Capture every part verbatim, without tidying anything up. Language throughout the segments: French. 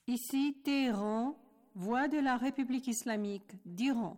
Ici Téhéran, voix de la République islamique d'Iran.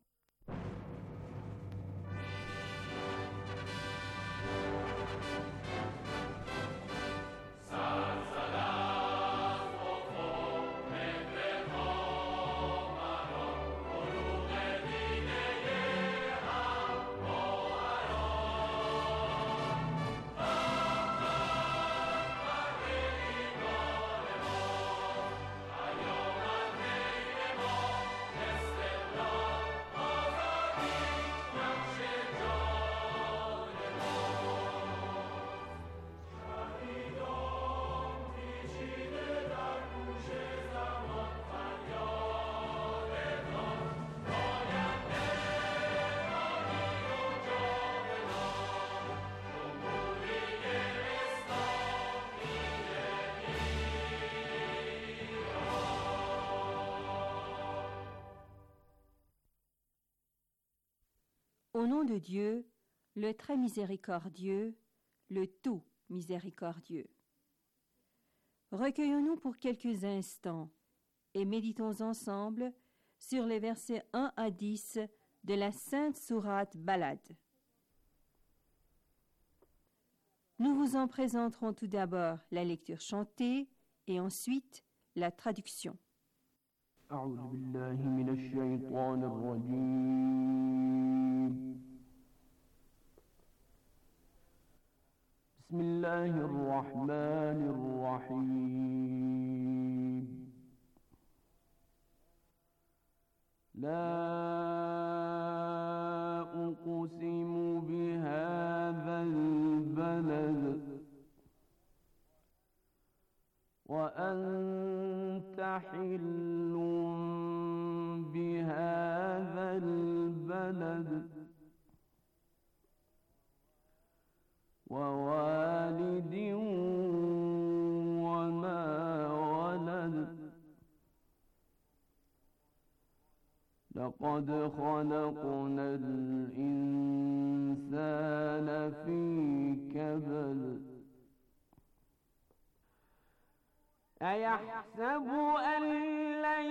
Au nom de Dieu, le très miséricordieux, le tout miséricordieux. Recueillons-nous pour quelques instants et méditons ensemble sur les versets un à dix de la Sainte Sourate Balad. Nous vous en présenterons tout d'abord la lecture chantée et ensuite la traduction. أعوذ بالله من الشيطان الرجيم بسم الله الرحمن الرحيم لا أقسم بهذا البلد وأنت حل بهذا البلد ووالد وما ولد لقد خلقنا الإنسان في كبد أيحسب أن لن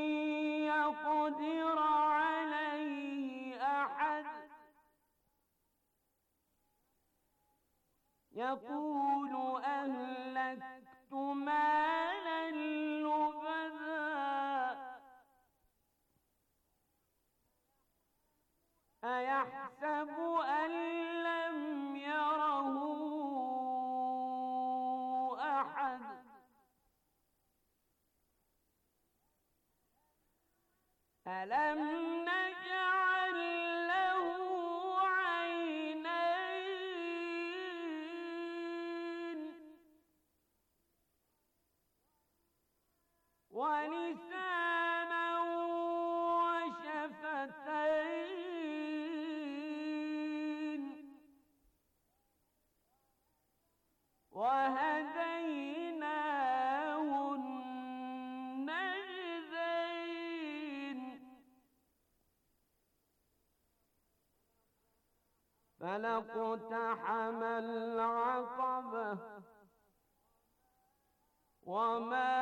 يقدر عليه أحد يقول أهلكت مالا لبدا أيحسب أن لم يره أحد ألم نجعل له عينين ولسانا وشفتين وهديناه النجدين فلاقتحم العقبة وما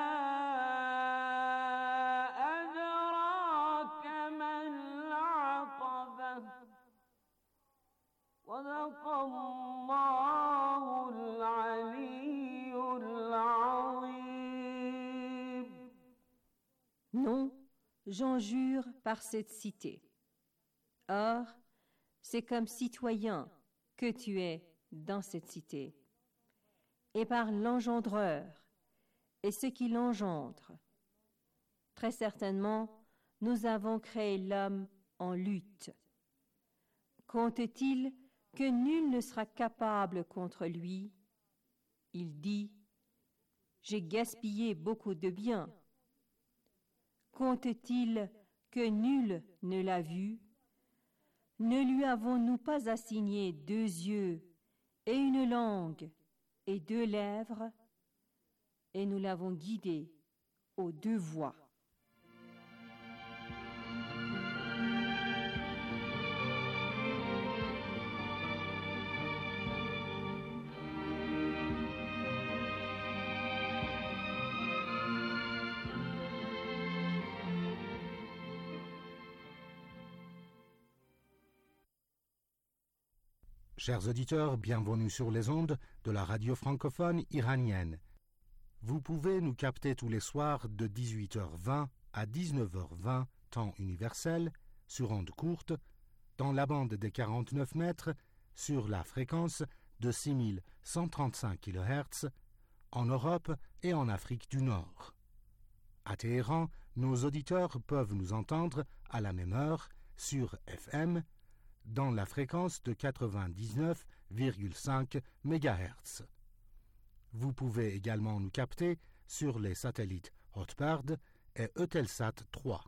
أدراك ما العقبة صدق الله العلي العظيم. Non, j'en jure par cette cité. Or, c'est comme citoyen que tu es dans cette cité, et par l'engendreur et ce qui l'engendre. Très certainement, nous avons créé l'homme en lutte. Compte-t-il que nul ne sera capable contre lui? Il dit, j'ai gaspillé beaucoup de biens. Compte-t-il que nul ne l'a vu? Ne lui avons-nous pas assigné deux yeux et une langue et deux lèvres, et nous l'avons guidé aux deux voies. Chers auditeurs, bienvenue sur les ondes de la radio francophone iranienne. Vous pouvez nous capter tous les soirs de dix-huit heures vingt à dix-neuf heures vingt, temps universel, sur ondes courtes, dans la bande des quarante-neuf mètres, sur la fréquence de six mille cent trente-cinq kilohertz, en Europe et en Afrique du Nord. À Téhéran, nos auditeurs peuvent nous entendre à la même heure sur F M, dans la fréquence de quatre-vingt-dix-neuf virgule cinq mégahertz. Vous pouvez également nous capter sur les satellites Hotbird et Eutelsat trois.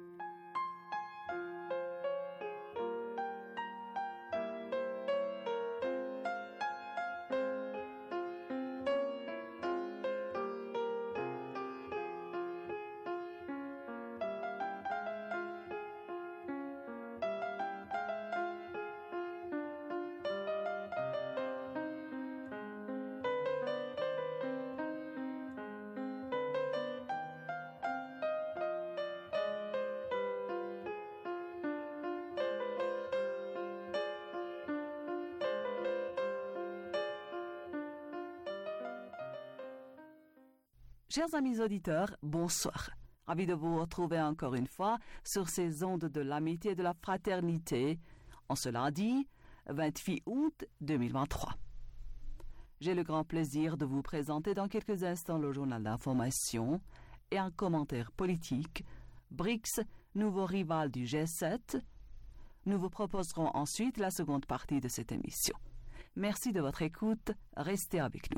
Chers amis auditeurs, bonsoir. Ravi de vous retrouver encore une fois sur ces ondes de l'amitié et de la fraternité en ce lundi vingt-huit août deux mille vingt-trois. J'ai le grand plaisir de vous présenter dans quelques instants le journal d'information et un commentaire politique, B R I C S, nouveau rival du G sept. Nous vous proposerons ensuite la seconde partie de cette émission. Merci de votre écoute, restez avec nous.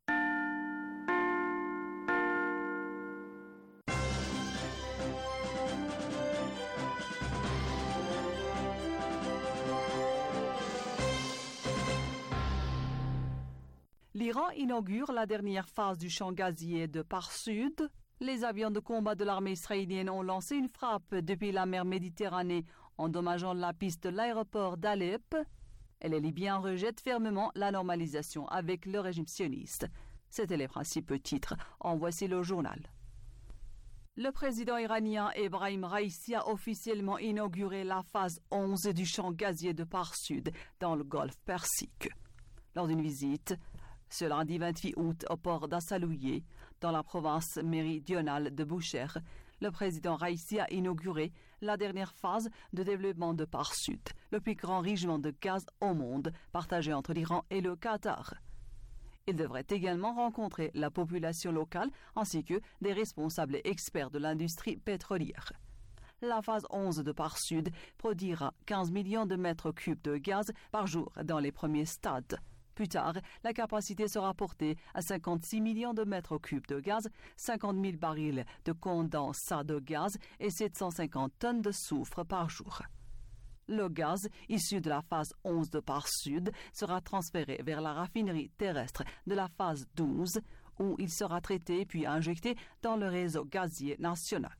L'Iran inaugure la dernière phase du champ gazier de Pars-Sud. Les avions de combat de l'armée israélienne ont lancé une frappe depuis la mer Méditerranée, endommageant la piste de l'aéroport d'Alep. Et les Libyens rejettent fermement la normalisation avec le régime sioniste. C'étaient les principaux titres. En voici le journal. Le président iranien Ebrahim Raïssi a officiellement inauguré la phase onze du champ gazier de Pars-Sud dans le golfe Persique. Lors d'une visite, ce lundi vingt-huit août au port d'Assalouye, dans la province méridionale de Boucher, le président Raïssi a inauguré la dernière phase de développement de Pars-Sud, le plus grand gisement de gaz au monde, partagé entre l'Iran et le Qatar. Il devrait également rencontrer la population locale ainsi que des responsables et experts de l'industrie pétrolière. La phase onze de Pars-Sud produira quinze millions de mètres cubes de gaz par jour dans les premiers stades. Plus tard, la capacité sera portée à cinquante-six millions de mètres cubes de gaz, cinquante mille barils de condensat de gaz et sept cent cinquante tonnes de soufre par jour. Le gaz, issu de la phase onze de Pars-Sud, sera transféré vers la raffinerie terrestre de la phase douze, où il sera traité puis injecté dans le réseau gazier national.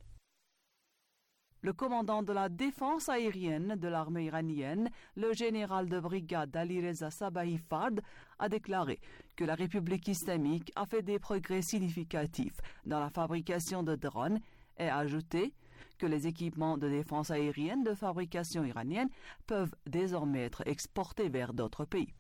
Le commandant de la défense aérienne de l'armée iranienne, le général de brigade Alireza Sabahi Fard, a déclaré que la République islamique a fait des progrès significatifs dans la fabrication de drones et a ajouté que les équipements de défense aérienne de fabrication iranienne peuvent désormais être exportés vers d'autres pays.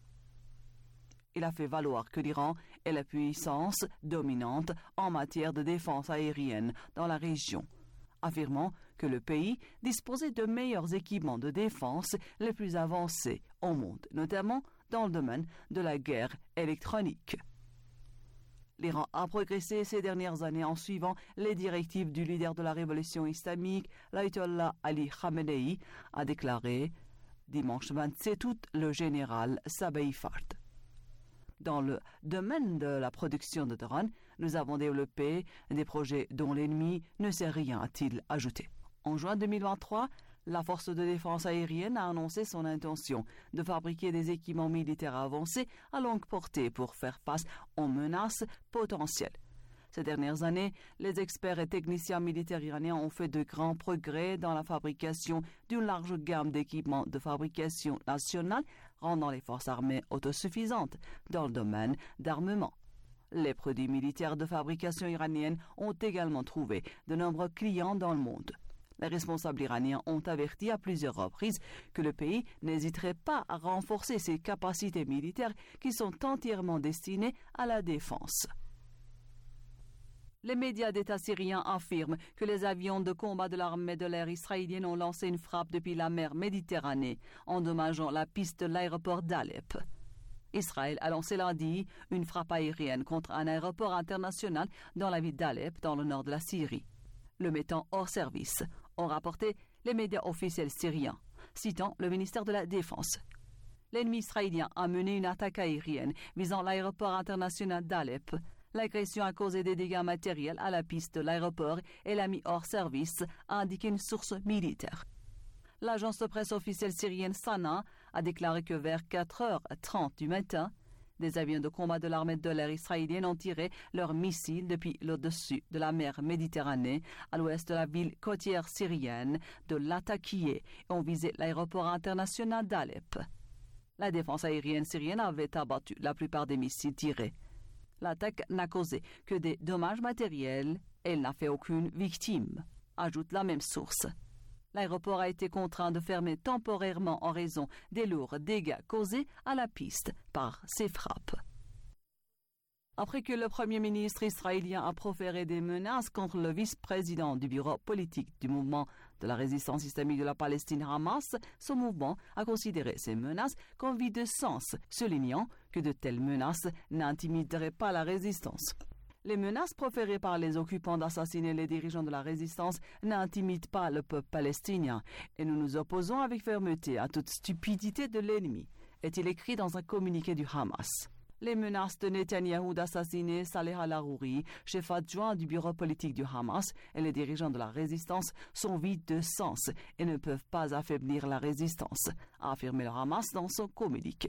Il a fait valoir que l'Iran est la puissance dominante en matière de défense aérienne dans la région, affirmant que le pays disposait de meilleurs équipements de défense les plus avancés au monde, notamment dans le domaine de la guerre électronique. L'Iran a progressé ces dernières années en suivant les directives du leader de la révolution islamique, l'ayatollah Ali Khamenei, a déclaré dimanche vingt-sept août le général Sabahi Fard. Dans le domaine de la production de drones, nous avons développé des projets dont l'ennemi ne sait rien, a-t-il ajouté. En juin deux mille vingt-trois, la force de défense aérienne a annoncé son intention de fabriquer des équipements militaires avancés à longue portée pour faire face aux menaces potentielles. Ces dernières années, les experts et techniciens militaires iraniens ont fait de grands progrès dans la fabrication d'une large gamme d'équipements de fabrication nationale, rendant les forces armées autosuffisantes dans le domaine d'armement. Les produits militaires de fabrication iranienne ont également trouvé de nombreux clients dans le monde. Les responsables iraniens ont averti à plusieurs reprises que le pays n'hésiterait pas à renforcer ses capacités militaires qui sont entièrement destinées à la défense. Les médias d'État syriens affirment que les avions de combat de l'armée de l'air israélienne ont lancé une frappe depuis la mer Méditerranée, endommageant la piste de l'aéroport d'Alep. Israël a lancé lundi une frappe aérienne contre un aéroport international dans la ville d'Alep, dans le nord de la Syrie, le mettant hors service, ont rapporté les médias officiels syriens, citant le ministère de la Défense. L'ennemi israélien a mené une attaque aérienne visant l'aéroport international d'Alep. L'agression a causé des dégâts matériels à la piste de l'aéroport et l'a mis hors service, a indiqué une source militaire. L'agence de presse officielle syrienne Sana a déclaré que vers quatre heures trente du matin, des avions de combat de l'armée de l'air israélienne ont tiré leurs missiles depuis le-dessus de la mer Méditerranée, à l'ouest de la ville côtière syrienne de Latakia, et ont visé l'aéroport international d'Alep. La défense aérienne syrienne avait abattu la plupart des missiles tirés. L'attaque n'a causé que des dommages matériels et elle n'a fait aucune victime, ajoute la même source. L'aéroport a été contraint de fermer temporairement en raison des lourds dégâts causés à la piste par ces frappes. Après que le Premier ministre israélien a proféré des menaces contre le vice-président du bureau politique du mouvement de la résistance islamique de la Palestine Hamas, ce mouvement a considéré ces menaces comme vides de sens, soulignant que de telles menaces n'intimideraient pas la résistance. Les menaces proférées par les occupants d'assassiner les dirigeants de la résistance n'intimident pas le peuple palestinien et nous nous opposons avec fermeté à toute stupidité de l'ennemi, est-il écrit dans un communiqué du Hamas. Les menaces de Netanyahou d'assassiner Saleh al-Arouri, chef adjoint du bureau politique du Hamas, et les dirigeants de la résistance sont vides de sens et ne peuvent pas affaiblir la résistance, a affirmé le Hamas dans son communiqué.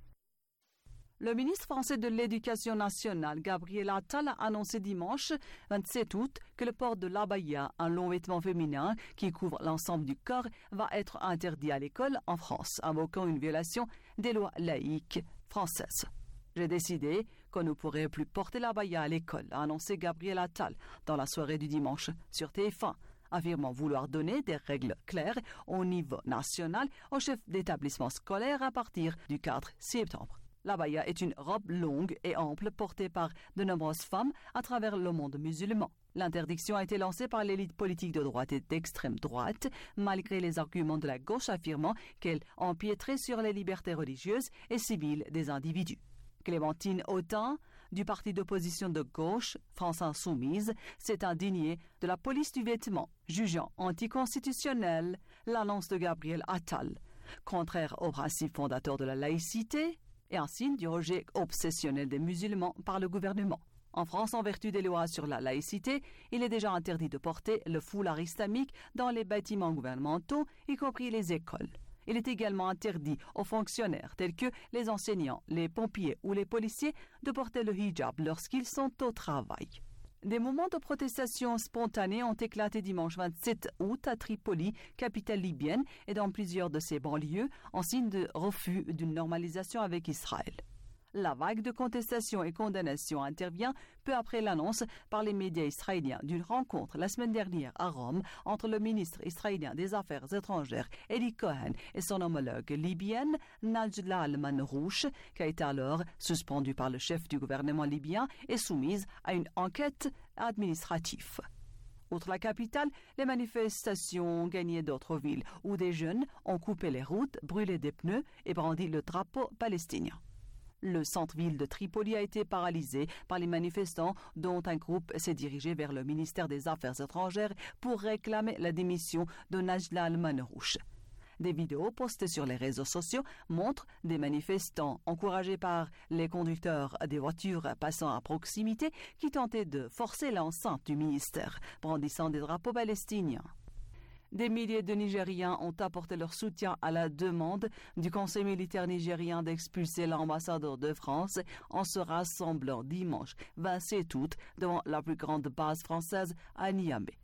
Le ministre français de l'Éducation nationale, Gabriel Attal, a annoncé dimanche vingt-sept août que le port de l'abaya, un long vêtement féminin qui couvre l'ensemble du corps, va être interdit à l'école en France, invoquant une violation des lois laïques françaises. J'ai décidé qu'on ne pourrait plus porter l'abaya à l'école, a annoncé Gabriel Attal dans la soirée du dimanche sur T F un, affirmant vouloir donner des règles claires au niveau national aux chefs d'établissement scolaire à partir du quatre septembre. L'abaya est une robe longue et ample portée par de nombreuses femmes à travers le monde musulman. L'interdiction a été lancée par l'élite politique de droite et d'extrême droite, malgré les arguments de la gauche affirmant qu'elle empiéterait sur les libertés religieuses et civiles des individus. Clémentine Autain, du parti d'opposition de gauche, France Insoumise, s'est indignée de la police du vêtement, jugeant anticonstitutionnelle l'annonce de Gabriel Attal, contraire aux principes fondateurs de la laïcité et un signe du rejet obsessionnel des musulmans par le gouvernement. En France, en vertu des lois sur la laïcité, il est déjà interdit de porter le foulard islamique dans les bâtiments gouvernementaux, y compris les écoles. Il est également interdit aux fonctionnaires tels que les enseignants, les pompiers ou les policiers de porter le hijab lorsqu'ils sont au travail. Des moments de protestation spontanés ont éclaté dimanche vingt-sept août à Tripoli, capitale libyenne, et dans plusieurs de ses banlieues, en signe de refus d'une normalisation avec Israël. La vague de contestation et condamnation intervient peu après l'annonce par les médias israéliens d'une rencontre la semaine dernière à Rome entre le ministre israélien des Affaires étrangères Eli Cohen et son homologue libyenne Najla al-Manrouch, qui a été alors suspendue par le chef du gouvernement libyen et soumise à une enquête administrative. Outre la capitale, les manifestations ont gagné d'autres villes où des jeunes ont coupé les routes, brûlé des pneus et brandi le drapeau palestinien. Le centre-ville de Tripoli a été paralysé par les manifestants dont un groupe s'est dirigé vers le ministère des Affaires étrangères pour réclamer la démission de Najla al-Manrouch. Des vidéos postées sur les réseaux sociaux montrent des manifestants encouragés par les conducteurs des voitures passant à proximité qui tentaient de forcer l'enceinte du ministère, brandissant des drapeaux palestiniens. Des milliers de Nigériens ont apporté leur soutien à la demande du Conseil militaire nigérien d'expulser l'ambassadeur de France en se rassemblant dimanche vingt-sept août devant la plus grande base française à Niamey.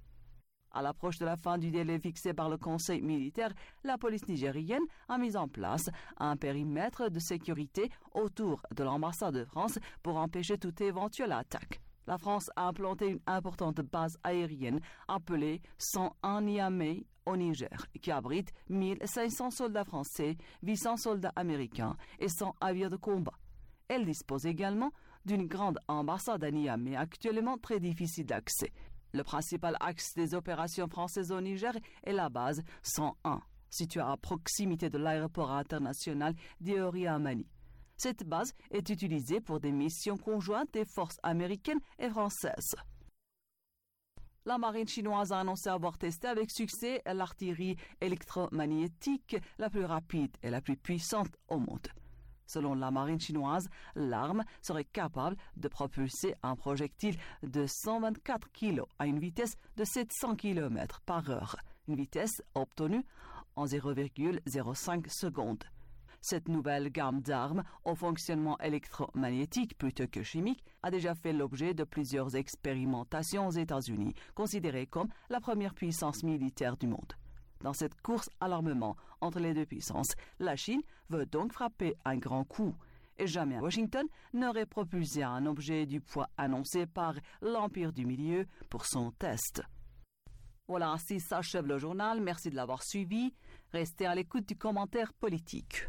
À l'approche de la fin du délai fixé par le Conseil militaire, la police nigérienne a mis en place un périmètre de sécurité autour de l'ambassade de France pour empêcher toute éventuelle attaque. La France a implanté une importante base aérienne appelée cent un Niamey au Niger, qui abrite mille cinq cents soldats français, huit cents soldats américains et cent avions de combat. Elle dispose également d'une grande ambassade à Niamey, actuellement très difficile d'accès. Le principal axe des opérations françaises au Niger est la base cent un, située à proximité de l'aéroport international d'Iori à Mani. Cette base est utilisée pour des missions conjointes des forces américaines et françaises. La marine chinoise a annoncé avoir testé avec succès l'artillerie électromagnétique la plus rapide et la plus puissante au monde. Selon la marine chinoise, l'arme serait capable de propulser un projectile de cent vingt-quatre kilos à une vitesse de sept cents kilomètres par heure, une vitesse obtenue en zéro virgule zéro cinq secondes. Cette nouvelle gamme d'armes au fonctionnement électromagnétique plutôt que chimique a déjà fait l'objet de plusieurs expérimentations aux États-Unis, considérée comme la première puissance militaire du monde. Dans cette course à l'armement entre les deux puissances, la Chine veut donc frapper un grand coup. Et jamais Washington n'aurait propulsé un objet du poids annoncé par l'Empire du Milieu pour son test. Voilà, ainsi s'achève le journal. Merci de l'avoir suivi. Restez à l'écoute du commentaire politique.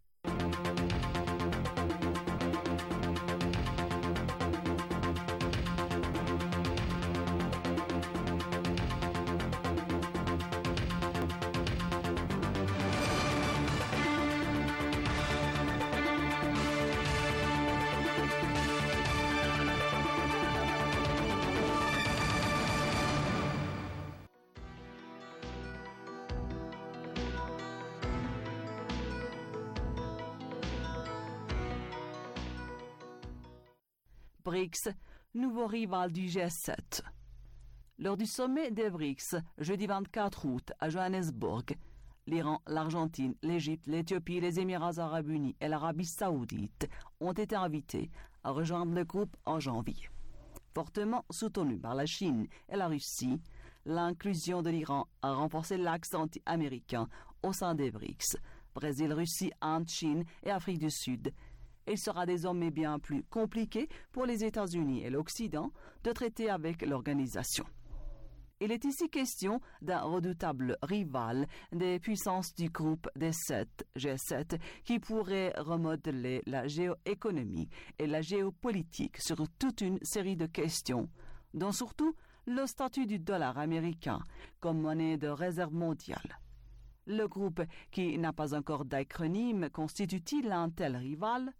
B R I C S, nouveau rival du G sept. Lors du sommet des B R I C S, jeudi vingt-quatre août à Johannesburg, l'Iran, l'Argentine, l'Égypte, l'Éthiopie, les Émirats arabes unis et l'Arabie saoudite ont été invités à rejoindre le groupe en janvier. Fortement soutenu par la Chine et la Russie, l'inclusion de l'Iran a renforcé l'axe anti-américain au sein des B R I C S, Brésil, Russie, Inde, Chine et Afrique du Sud. Il sera désormais bien plus compliqué pour les États-Unis et l'Occident de traiter avec l'organisation. Il est ici question d'un redoutable rival des puissances du groupe des sept, G sept, qui pourrait remodeler la géoéconomie et la géopolitique sur toute une série de questions, dont surtout le statut du dollar américain comme monnaie de réserve mondiale. Le groupe, qui n'a pas encore d'acronyme, constitue-t-il un tel rival?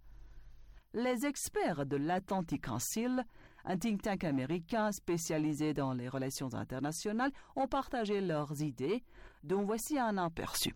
Les experts de l'Atlantic Council, un think tank américain spécialisé dans les relations internationales, ont partagé leurs idées, dont voici un aperçu.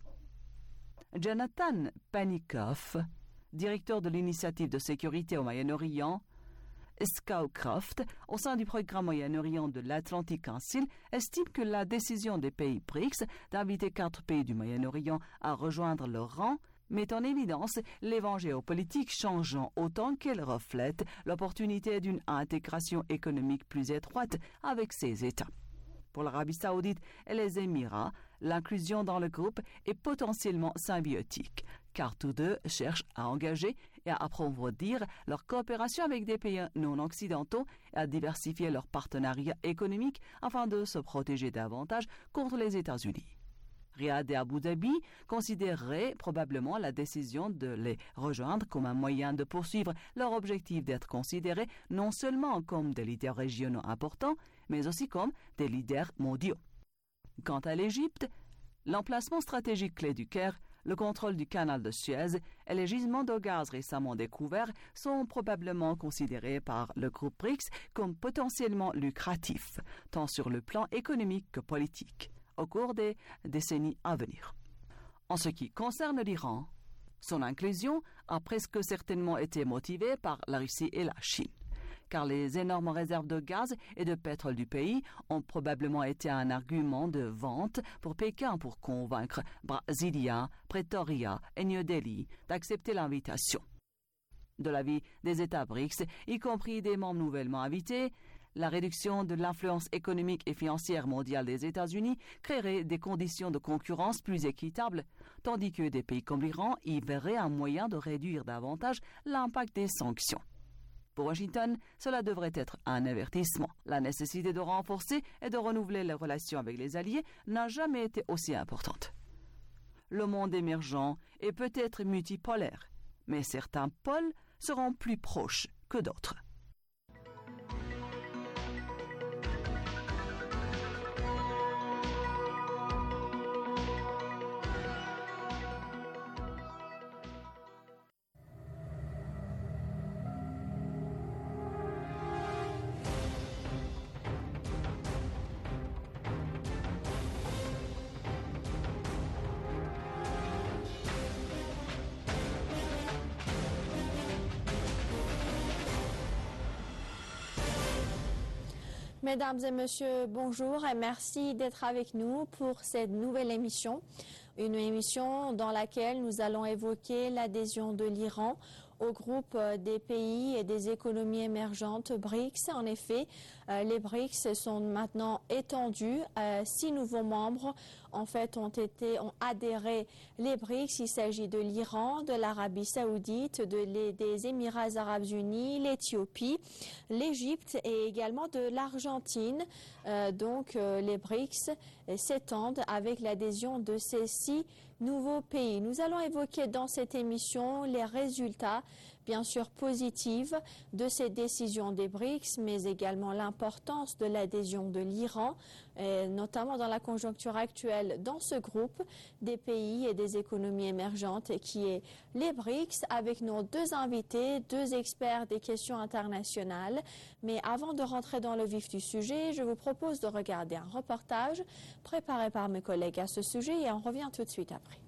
Jonathan Panikoff, directeur de l'initiative de sécurité au Moyen-Orient, Scowcroft, au sein du programme Moyen-Orient de l'Atlantic Council, estime que la décision des pays B R I C S d'inviter quatre pays du Moyen-Orient à rejoindre leur rang met en évidence les vents géopolitiques changeant autant qu'elle reflète l'opportunité d'une intégration économique plus étroite avec ces États. Pour l'Arabie saoudite et les Émirats, l'inclusion dans le groupe est potentiellement symbiotique, car tous deux cherchent à engager et à approfondir leur coopération avec des pays non occidentaux et à diversifier leurs partenariats économiques afin de se protéger davantage contre les États-Unis. Riyad et Abu Dhabi considéreraient probablement la décision de les rejoindre comme un moyen de poursuivre leur objectif d'être considérés non seulement comme des leaders régionaux importants, mais aussi comme des leaders mondiaux. Quant à l'Égypte, l'emplacement stratégique clé du Caire, le contrôle du canal de Suez et les gisements de gaz récemment découverts sont probablement considérés par le groupe B R I C S comme potentiellement lucratifs, tant sur le plan économique que politique, au cours des décennies à venir. En ce qui concerne l'Iran, son inclusion a presque certainement été motivée par la Russie et la Chine, car les énormes réserves de gaz et de pétrole du pays ont probablement été un argument de vente pour Pékin pour convaincre Brasilia, Pretoria et New Delhi d'accepter l'invitation. De l'avis des États B R I C S, y compris des membres nouvellement invités, la réduction de l'influence économique et financière mondiale des États-Unis créerait des conditions de concurrence plus équitables, tandis que des pays comme l'Iran y verraient un moyen de réduire davantage l'impact des sanctions. Pour Washington, cela devrait être un avertissement. La nécessité de renforcer et de renouveler les relations avec les alliés n'a jamais été aussi importante. Le monde émergent est peut-être multipolaire, mais certains pôles seront plus proches que d'autres. Mesdames et messieurs, bonjour et merci d'être avec nous pour cette nouvelle émission. Une émission dans laquelle nous allons évoquer l'adhésion de l'Iran au groupe des pays et des économies émergentes B R I C S. En effet, euh, les B R I C S sont maintenant étendus. Euh, six nouveaux membres, en fait, ont été ont adhéré les B R I C S. Il s'agit de l'Iran, de l'Arabie Saoudite, de les, des Émirats Arabes Unis, l'Éthiopie, l'Égypte et également de l'Argentine. Euh, donc, euh, les B R I C S s'étendent avec l'adhésion de ces six nouveaux pays. Nous allons évoquer dans cette émission les résultats, bien sûr positifs, de ces décisions des B R I C S, mais également l'importance de l'adhésion de l'Iran, notamment dans la conjoncture actuelle dans ce groupe des pays et des économies émergentes qui est les B R I C S, avec nos deux invités, deux experts des questions internationales. Mais avant de rentrer dans le vif du sujet, je vous propose de regarder un reportage préparé par mes collègues à ce sujet et on revient tout de suite après.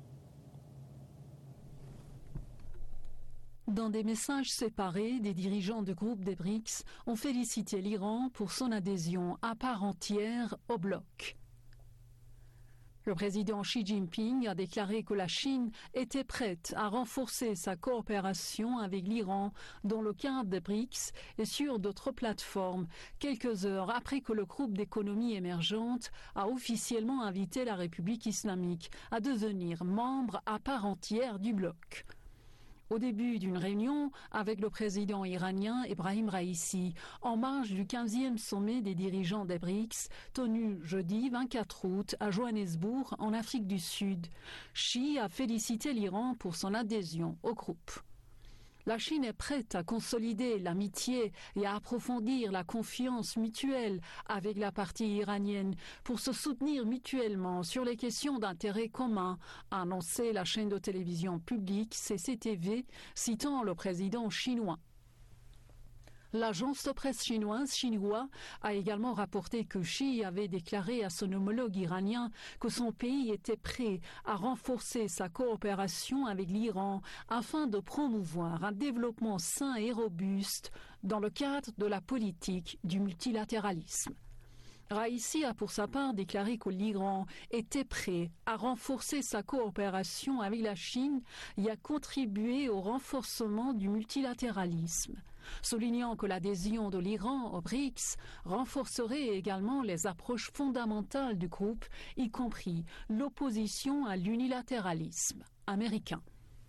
Dans des messages séparés, des dirigeants du groupe des B R I C S ont félicité l'Iran pour son adhésion à part entière au bloc. Le président Xi Jinping a déclaré que la Chine était prête à renforcer sa coopération avec l'Iran dans le cadre des B R I C S et sur d'autres plateformes, quelques heures après que le groupe d'économies émergentes a officiellement invité la République islamique à devenir membre à part entière du bloc. Au début d'une réunion avec le président iranien Ebrahim Raïssi, en marge du quinzième sommet des dirigeants des B R I C S, tenu jeudi vingt-quatre août à Johannesburg, en Afrique du Sud, Xi a félicité l'Iran pour son adhésion au groupe. La Chine est prête à consolider l'amitié et à approfondir la confiance mutuelle avec la partie iranienne pour se soutenir mutuellement sur les questions d'intérêt commun, a annoncé la chaîne de télévision publique C C T V, citant le président chinois. L'agence de presse chinoise Xinhua a également rapporté que Xi avait déclaré à son homologue iranien que son pays était prêt à renforcer sa coopération avec l'Iran afin de promouvoir un développement sain et robuste dans le cadre de la politique du multilatéralisme. Raïssi a pour sa part déclaré que l'Iran était prêt à renforcer sa coopération avec la Chine et à contribuer au renforcement du multilatéralisme, soulignant que l'adhésion de l'Iran au B R I C S renforcerait également les approches fondamentales du groupe, y compris l'opposition à l'unilatéralisme américain.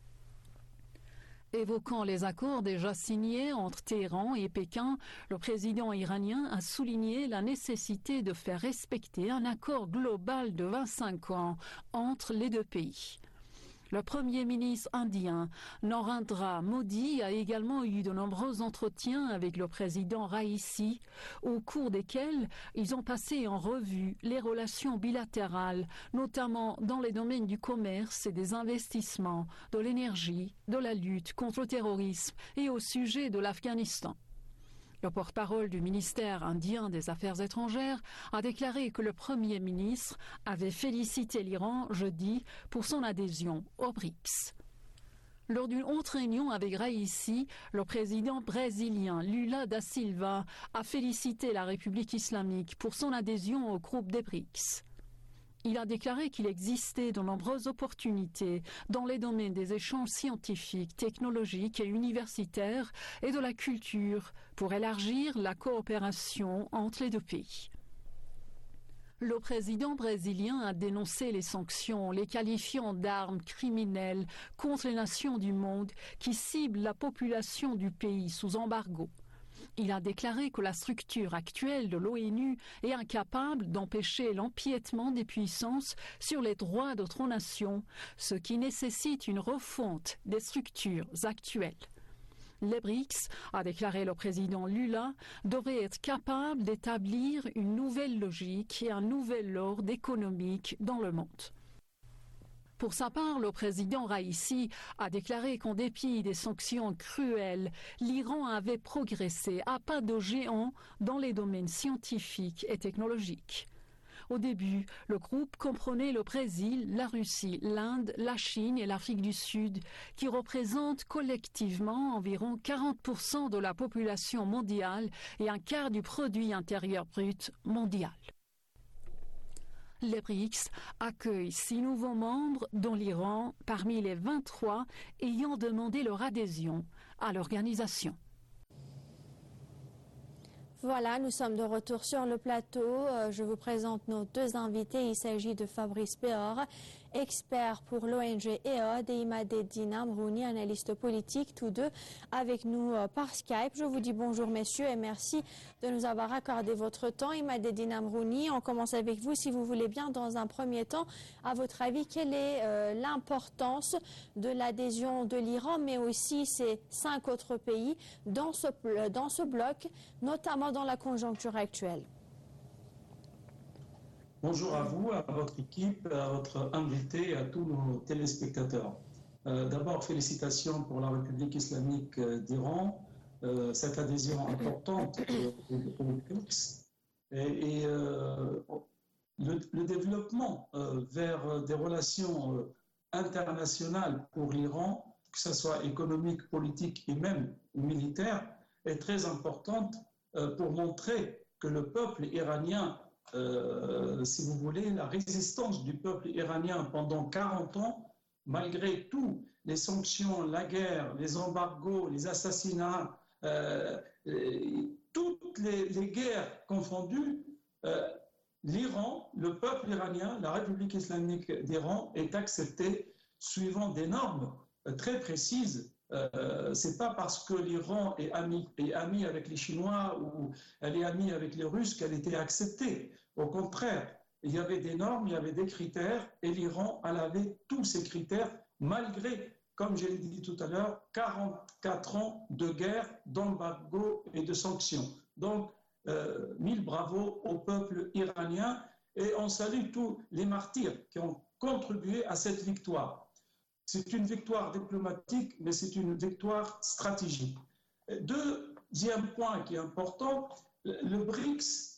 Évoquant les accords déjà signés entre Téhéran et Pékin, le président iranien a souligné la nécessité de faire respecter un accord global de vingt-cinq ans entre les deux pays. Le Premier ministre indien Narendra Modi a également eu de nombreux entretiens avec le président Raïssi, au cours desquels ils ont passé en revue les relations bilatérales, notamment dans les domaines du commerce et des investissements, de l'énergie, de la lutte contre le terrorisme et au sujet de l'Afghanistan. Le porte-parole du ministère indien des Affaires étrangères a déclaré que le Premier ministre avait félicité l'Iran jeudi pour son adhésion au B R I C S. Lors d'une autre réunion avec Raïssi, le président brésilien Lula da Silva a félicité la République islamique pour son adhésion au groupe des B R I C S. Il a déclaré qu'il existait de nombreuses opportunités dans les domaines des échanges scientifiques, technologiques et universitaires et de la culture pour élargir la coopération entre les deux pays. Le président brésilien a dénoncé les sanctions, les qualifiant d'armes criminelles contre les nations du monde qui ciblent la population du pays sous embargo. Il a déclaré que la structure actuelle de l'ONU est incapable d'empêcher l'empiètement des puissances sur les droits d'autres nations, ce qui nécessite une refonte des structures actuelles. Les B R I C S, a déclaré le président Lula, devraient être capables d'établir une nouvelle logique et un nouvel ordre économique dans le monde. Pour sa part, le président Raïssi a déclaré qu'en dépit des sanctions cruelles, l'Iran avait progressé à pas de géant dans les domaines scientifiques et technologiques. Au début, le groupe comprenait le Brésil, la Russie, l'Inde, la Chine et l'Afrique du Sud, qui représentent collectivement environ quarante pour cent de la population mondiale et un quart du produit intérieur brut mondial. Les B R I C S accueillent six nouveaux membres, dont l'Iran, parmi les vingt-trois ayant demandé leur adhésion à l'organisation. Voilà, nous sommes de retour sur le plateau. Je vous présente nos deux invités. Il s'agit de Fabrice Péor, expert pour l'O N G E O D, et Imadeddine Amrouni, analyste politique, tous deux avec nous par Skype. Je vous dis bonjour messieurs et merci de nous avoir accordé votre temps. Imadeddine Amrouni, on commence avec vous si vous voulez bien. Dans un premier temps, à votre avis, quelle est euh, l'importance de l'adhésion de l'Iran, mais aussi ces cinq autres pays dans ce, dans ce bloc, notamment dans la conjoncture actuelle? Bonjour à vous, à votre équipe, à votre invité et à tous nos téléspectateurs. Euh, D'abord, félicitations pour la République islamique d'Iran, euh, cette adhésion importante au B R I C S et, et euh, le, le développement euh, vers des relations euh, internationales pour l'Iran, que ce soit économique, politique et même militaire, est très importante euh, pour montrer que le peuple iranien Euh, si vous voulez, la résistance du peuple iranien pendant quarante ans, malgré tout, les sanctions, la guerre, les embargos, les assassinats, euh, toutes les, les guerres confondues, euh, l'Iran, le peuple iranien, la République islamique d'Iran est accepté suivant des normes très précises. Euh, c'est pas parce que l'Iran est ami, est ami avec les Chinois ou elle est amie avec les Russes qu'elle était acceptée. Au contraire, il y avait des normes, il y avait des critères et l'Iran, elle avait tous ces critères malgré, comme je l'ai dit tout à l'heure, quarante-quatre ans de guerre, d'embargo et de sanctions. Donc, euh, mille bravos au peuple iranien et on salue tous les martyrs qui ont contribué à cette victoire. C'est une victoire diplomatique, mais c'est une victoire stratégique. Deuxième point qui est important, le B R I C S,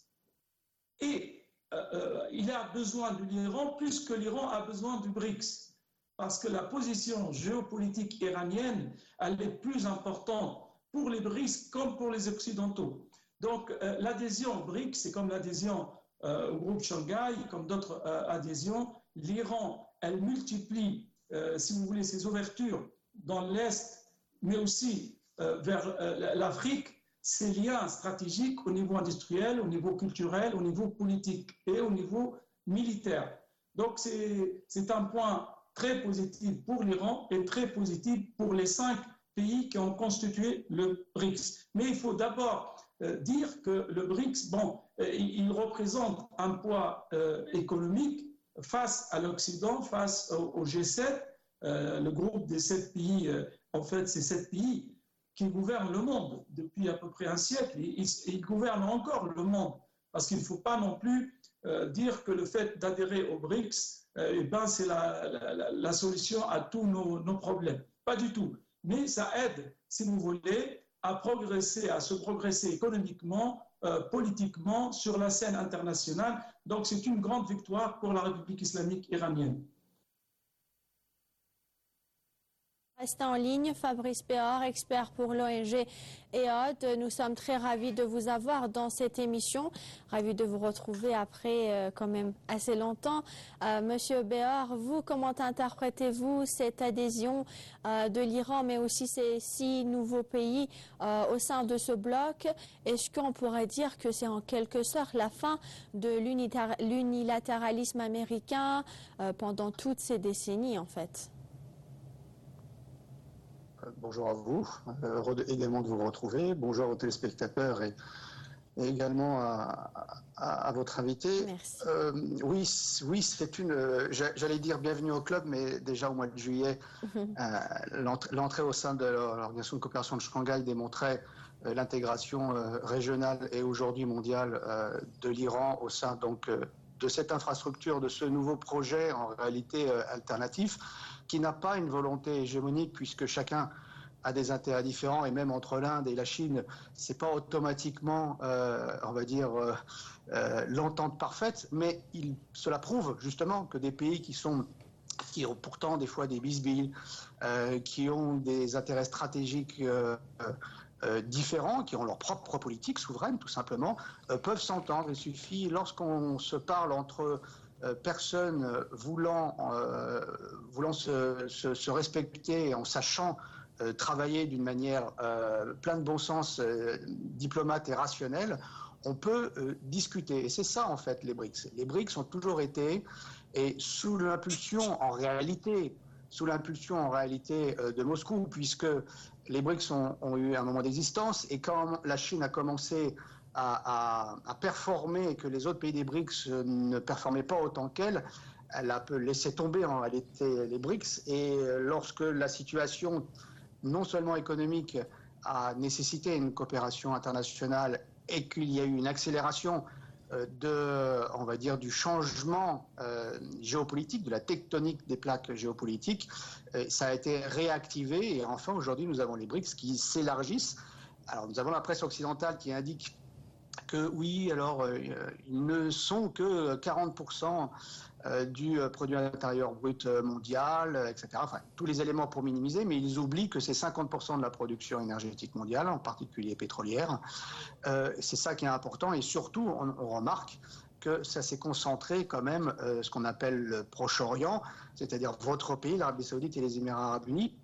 et, euh, il a besoin de l'Iran plus que l'Iran a besoin du B R I C S, parce que la position géopolitique iranienne, elle est plus importante pour les B R I C S comme pour les Occidentaux. Donc euh, l'adhésion au B R I C S, c'est comme l'adhésion euh, au groupe Shanghai, comme d'autres euh, adhésions. L'Iran, elle multiplie Euh, si vous voulez, ces ouvertures dans l'Est, mais aussi euh, vers euh, l'Afrique, ces liens stratégiques au niveau industriel, au niveau culturel, au niveau politique et au niveau militaire. Donc c'est un point très positif pour l'Iran et très positif pour les cinq pays qui ont constitué le B R I C S. Mais il faut d'abord euh, dire que le B R I C S, bon, euh, il représente un poids euh, économique face à l'Occident, face au, au G sept, euh, le groupe des sept pays, euh, en fait, c'est sept pays qui gouvernent le monde depuis à peu près un siècle. Et ils, ils gouvernent encore le monde, parce qu'il ne faut pas non plus euh, dire que le fait d'adhérer au B R I C S, euh, eh ben, c'est la, la, la solution à tous nos, nos problèmes. Pas du tout. Mais ça aide, si vous voulez, à progresser, à se progresser économiquement, euh, politiquement, sur la scène internationale. Donc c'est une grande victoire pour la République islamique iranienne. Restez en ligne, Fabrice Béhor, expert pour l'O N G E O D. Nous sommes très ravis de vous avoir dans cette émission, ravis de vous retrouver après euh, quand même assez longtemps. Euh, Monsieur Béhor, vous, comment interprétez-vous cette adhésion euh, de l'Iran, mais aussi ces six nouveaux pays euh, au sein de ce bloc? Est-ce qu'on pourrait dire que c'est en quelque sorte la fin de l'unilatéralisme américain euh, pendant toutes ces décennies, en fait? Bonjour à vous, heureux de, également de vous retrouver. Bonjour aux téléspectateurs et, et également à, à, à votre invité. Merci. Euh, oui, oui, c'est une, j'allais dire bienvenue au club, mais déjà au mois de juillet, mm-hmm. euh, l'entrée au sein de l'Organisation de coopération de Shanghai démontrait euh, l'intégration euh, régionale et aujourd'hui mondiale euh, de l'Iran au sein donc euh, de cette infrastructure, de ce nouveau projet en réalité euh, alternatif, qui n'a pas une volonté hégémonique puisque chacun a des intérêts différents et même entre l'Inde et la Chine, c'est pas automatiquement, euh, on va dire, euh, euh, l'entente parfaite, mais il, cela prouve justement que des pays qui sont qui ont pourtant des fois des bisbilles, euh, qui ont des intérêts stratégiques euh, euh, différents, qui ont leur propre politique souveraine tout simplement, euh, peuvent s'entendre. Il suffit, lorsqu'on se parle entre Euh, personnes voulant, euh, voulant se, se, se respecter en sachant euh, travailler d'une manière euh, pleine de bon sens, euh, diplomate et rationnelle, on peut euh, discuter. Et c'est ça en fait les BRICS. Les BRICS ont toujours été, et sous l'impulsion en réalité, sous l'impulsion en réalité euh, de Moscou, puisque les BRICS ont, ont eu un moment d'existence, et quand la Chine a commencé À, à, à performer et que les autres pays des BRICS ne performaient pas autant qu'elle, elle a laissé tomber en réalité les BRICS. Et lorsque la situation, non seulement économique, a nécessité une coopération internationale et qu'il y a eu une accélération de, on va dire, du changement euh, géopolitique, de la tectonique des plaques géopolitiques, euh, ça a été réactivé. Et enfin, aujourd'hui, nous avons les BRICS qui s'élargissent. Alors, nous avons la presse occidentale qui indique que oui, alors euh, ils ne sont que quarante pour cent euh, du produit intérieur brut mondial, et cetera. Enfin, tous les éléments pour minimiser, mais ils oublient que c'est cinquante pour cent de la production énergétique mondiale, en particulier pétrolière. Euh, c'est ça qui est important, et surtout, on, on remarque que ça s'est concentré quand même, euh, ce qu'on appelle le Proche-Orient, c'est-à-dire votre pays, l'Arabie Saoudite et les Émirats Arabes Unis,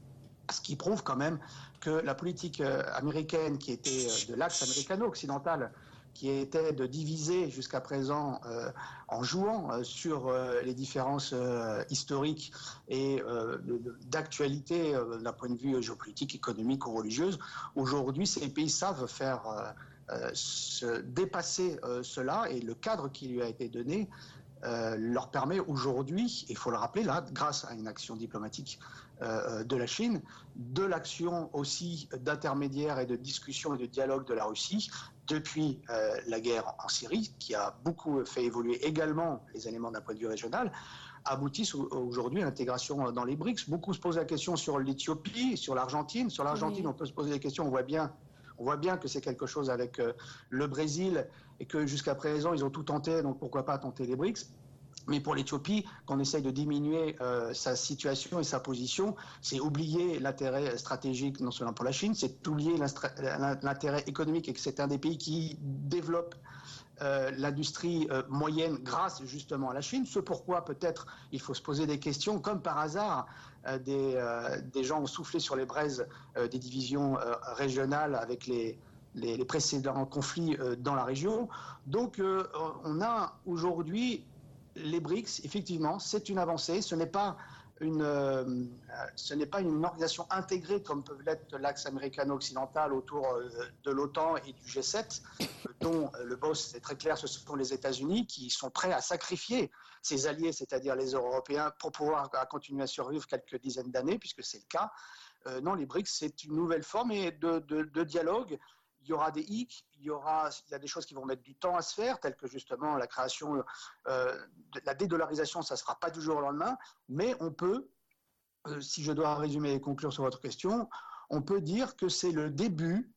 ce qui prouve quand même que la politique américaine, qui était de l'axe américano-occidental, qui était de diviser jusqu'à présent euh, en jouant euh, sur euh, les différences euh, historiques et euh, d'actualité euh, d'un point de vue géopolitique, économique ou religieuse, aujourd'hui ces pays savent faire euh, euh, se dépasser euh, cela, et le cadre qui lui a été donné euh, leur permet aujourd'hui, il faut le rappeler là, grâce à une action diplomatique Euh, de la Chine, de l'action aussi d'intermédiaire et de discussion et de dialogue de la Russie depuis euh, la guerre en Syrie, qui a beaucoup fait évoluer également les éléments d'un point de vue régional, aboutissent aujourd'hui à l'intégration dans les BRICS. Beaucoup se posent la question sur l'Éthiopie, sur l'Argentine. Sur l'Argentine, oui. On peut se poser des questions, on voit bien, on voit bien que c'est quelque chose avec euh, le Brésil, et que jusqu'à présent, ils ont tout tenté, donc pourquoi pas tenter les BRICS. Mais pour l'Éthiopie, qu'on essaye de diminuer euh, sa situation et sa position, c'est oublier l'intérêt stratégique non seulement pour la Chine, c'est oublier l'intérêt économique, et que c'est un des pays qui développe euh, l'industrie euh, moyenne grâce justement à la Chine. Ce pourquoi peut-être il faut se poser des questions, comme par hasard, euh, des, euh, des gens ont soufflé sur les braises euh, des divisions euh, régionales avec les, les, les précédents conflits euh, dans la région. Donc euh, on a aujourd'hui les BRICS, effectivement, c'est une avancée. Ce n'est pas une, euh, ce n'est pas une organisation intégrée comme peut l'être l'axe américano-occidental autour euh, de l'OTAN et du G sept, euh, dont euh, le boss, c'est très clair, ce sont les États-Unis qui sont prêts à sacrifier ses alliés, c'est-à-dire les Européens, pour pouvoir à continuer à survivre quelques dizaines d'années, puisque c'est le cas. Euh, non, les BRICS, c'est une nouvelle forme et de, de, de dialogue. Il y aura des hicks, il y aura, il y a des choses qui vont mettre du temps à se faire, telles que justement la création, euh, de la dédollarisation, ça ne se fera pas du jour au lendemain, mais on peut, euh, si je dois résumer et conclure sur votre question, on peut dire que c'est le début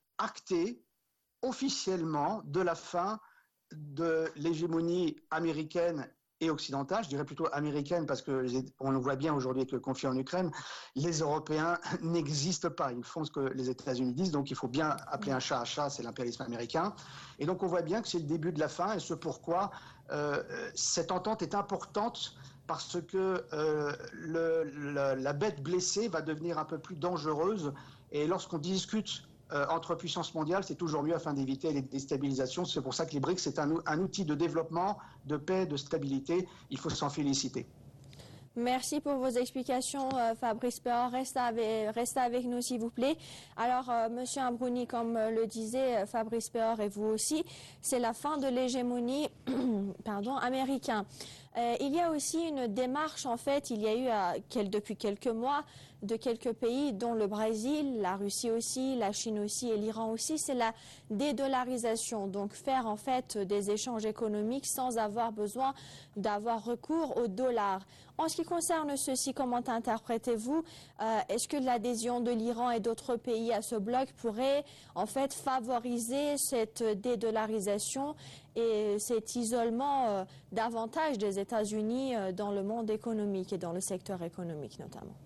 acté officiellement de la fin de l'hégémonie américaine et occidentale, je dirais plutôt américaine, parce qu'on le voit bien aujourd'hui avec le conflit en Ukraine, les Européens n'existent pas. Ils font ce que les États-Unis disent, donc il faut bien appeler un chat à chat, c'est l'impérialisme américain. Et donc on voit bien que c'est le début de la fin, et ce pourquoi euh, cette entente est importante, parce que euh, le, le, la bête blessée va devenir un peu plus dangereuse, et lorsqu'on discute Euh, entre puissances mondiales, c'est toujours mieux afin d'éviter les déstabilisations. C'est pour ça que les BRICS, c'est un, un outil de développement, de paix, de stabilité. Il faut s'en féliciter. Merci pour vos explications, euh, Fabrice Péor. Restez avec, restez avec nous, s'il vous plaît. Alors, euh, Monsieur Ambrouni, comme euh, le disait euh, Fabrice Péor et vous aussi, c'est la fin de l'hégémonie pardon, américaine. Euh, il y a aussi une démarche, en fait, il y a eu euh, quel, depuis quelques mois de quelques pays, dont le Brésil, la Russie aussi, la Chine aussi et l'Iran aussi, c'est la dédollarisation. Donc faire en fait des échanges économiques sans avoir besoin d'avoir recours au dollar. En ce qui concerne ceci, comment interprétez-vous euh, est-ce que l'adhésion de l'Iran et d'autres pays à ce bloc pourrait en fait favoriser cette dédollarisation et cet isolement euh, davantage des États-Unis euh, dans le monde économique et dans le secteur économique notamment?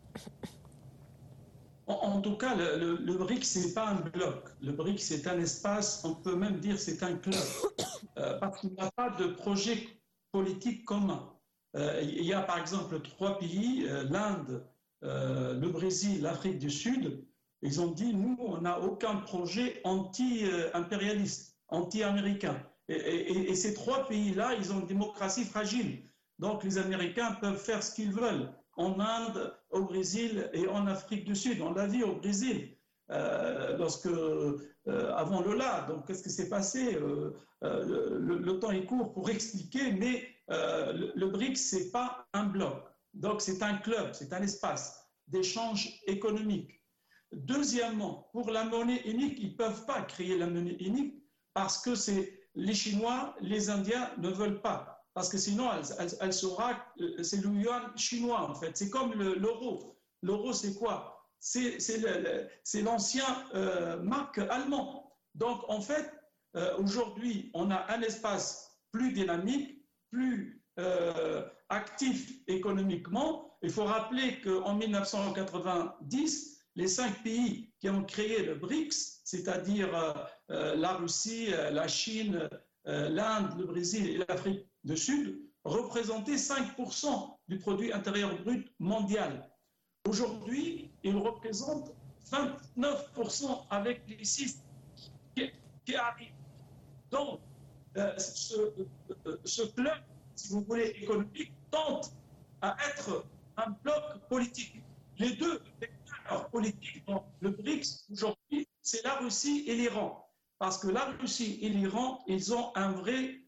En, en tout cas, le, le, le BRICS, ce n'est pas un bloc. Le BRICS, c'est un espace, on peut même dire c'est un club, euh, parce qu'il n'y a pas de projet politique commun. Euh, il y a par exemple trois pays, euh, l'Inde, euh, le Brésil, l'Afrique du Sud. Ils ont dit, nous, on n'a aucun projet anti-impérialiste, anti-américain. Et, et, et ces trois pays-là, ils ont une démocratie fragile. Donc les Américains peuvent faire ce qu'ils veulent. En Inde, au Brésil et en Afrique du Sud. On l'a vu au Brésil, euh, lorsque, euh, avant Lula. Donc, qu'est-ce qui s'est passé euh, euh, le, le temps est court pour expliquer, mais euh, le, le BRICS, ce n'est pas un bloc. Donc, c'est un club, c'est un espace d'échange économique. Deuxièmement, pour la monnaie unique, ils ne peuvent pas créer la monnaie unique parce que c'est les Chinois, les Indiens ne veulent pas. Parce que sinon, elle, elle, elle sera, c'est le yuan chinois en fait. C'est comme le, l'euro. L'euro, c'est quoi? C'est, c'est, le, c'est l'ancien euh, marque allemand. Donc en fait, euh, aujourd'hui, on a un espace plus dynamique, plus euh, actif économiquement. Il faut rappeler qu'en mille neuf cent quatre-vingt-dix, les cinq pays qui ont créé le BRICS, c'est-à-dire euh, la Russie, la Chine, euh, l'Inde, le Brésil et l'Afrique du Sud, représentaient cinq pour cent du produit intérieur brut mondial. Aujourd'hui, ils représentent vingt-neuf pour cent avec les six qui, qui arrivent. Donc, euh, ce, euh, ce club, si vous voulez, économique, tente à être un bloc politique. Les deux acteurs politiques dans le BRICS, aujourd'hui, c'est la Russie et l'Iran. Parce que la Russie et l'Iran, ils ont un vrai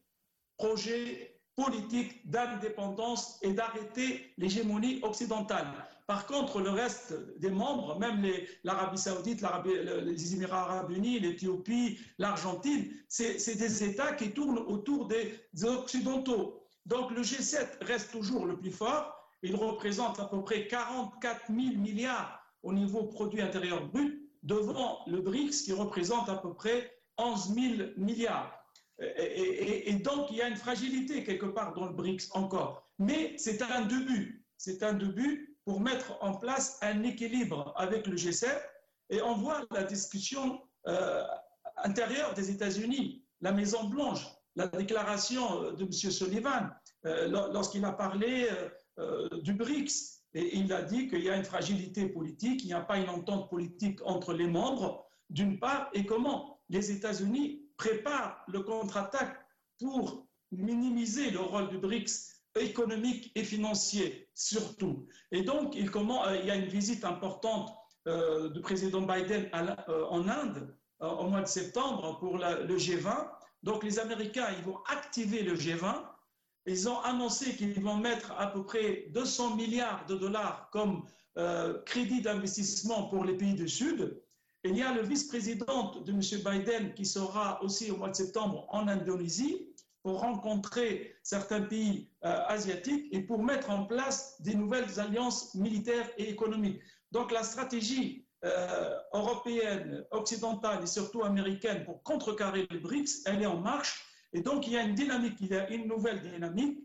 projet politique d'indépendance et d'arrêter l'hégémonie occidentale. Par contre, le reste des membres, même les, l'Arabie Saoudite, l'Arabie, les Émirats Arabes Unis, l'Éthiopie, l'Argentine, c'est, c'est des États qui tournent autour des, des Occidentaux. Donc le G sept reste toujours le plus fort. Il représente à peu près quarante-quatre mille milliards au niveau produit intérieur brut, devant le BRICS qui représente à peu près onze mille milliards. Et, et, et donc, il y a une fragilité quelque part dans le BRICS encore. Mais c'est un début. C'est un début pour mettre en place un équilibre avec le G sept. Et on voit la discussion euh, intérieure des États-Unis, la Maison-Blanche, la déclaration de M. Sullivan, euh, lorsqu'il a parlé euh, du BRICS. Et il a dit qu'il y a une fragilité politique, il n'y a pas une entente politique entre les membres, d'une part, et comment les États-Unis préparent le contre-attaque pour minimiser le rôle du BRICS économique et financier, surtout. Et donc, il, comment, euh, il y a une visite importante euh, du président Biden à la, euh, en Inde euh, au mois de septembre pour la, le G vingt. Donc, les Américains, ils vont activer le G vingt. Ils ont annoncé qu'ils vont mettre à peu près deux cents milliards de dollars comme euh, crédit d'investissement pour les pays du Sud. Et il y a le vice-président de M. Biden qui sera aussi au mois de septembre en Indonésie pour rencontrer certains pays euh, asiatiques et pour mettre en place des nouvelles alliances militaires et économiques. Donc la stratégie euh, européenne, occidentale et surtout américaine pour contrecarrer les BRICS, elle est en marche. Et donc, il y a une dynamique, il y a une nouvelle dynamique